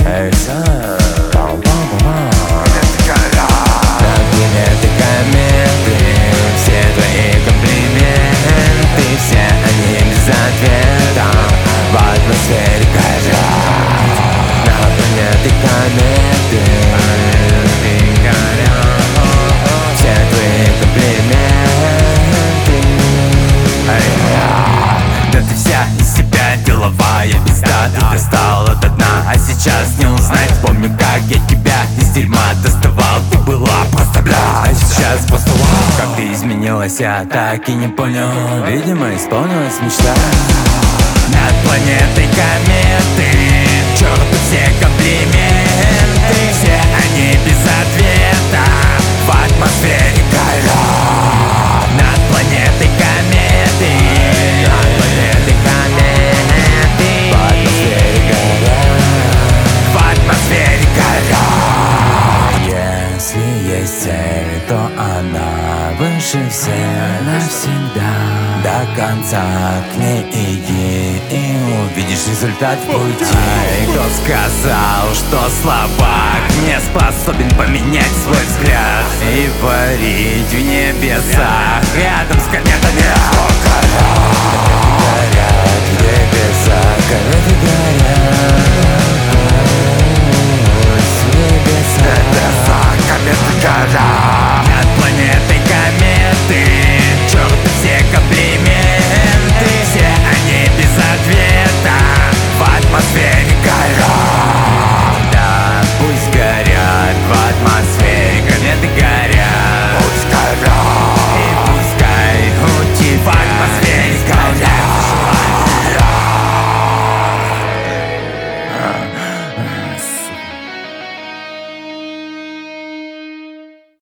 Эй, сам, комплименты, комменты, все твои комплименты, все они без ответа в атмосфере кайфа. На планеты кометы, все твои комплименты. Да ты вся из себя деловая пизда, ты достала до дна, а сейчас не узнать. Помню, как я тебя из дерьма доставал, ты была просто бля, а сейчас постулал. Как ты изменилась, я так и не понял, видимо, исполнилась мечта. Над планетой кометы, к черту все комплименты, все они без ответа в атмосфере кайфа. Над планетой кометы, над планетой кометы, в атмосфере кайфа, в атмосфере кайфа. Если есть цель, то она выше всех навсегда. До конца к ней иди и увидишь результат в пути. Кто сказал, что слабак не способен поменять свой взгляд и парить в небесах рядом с кометами? Горят в небесах кометы.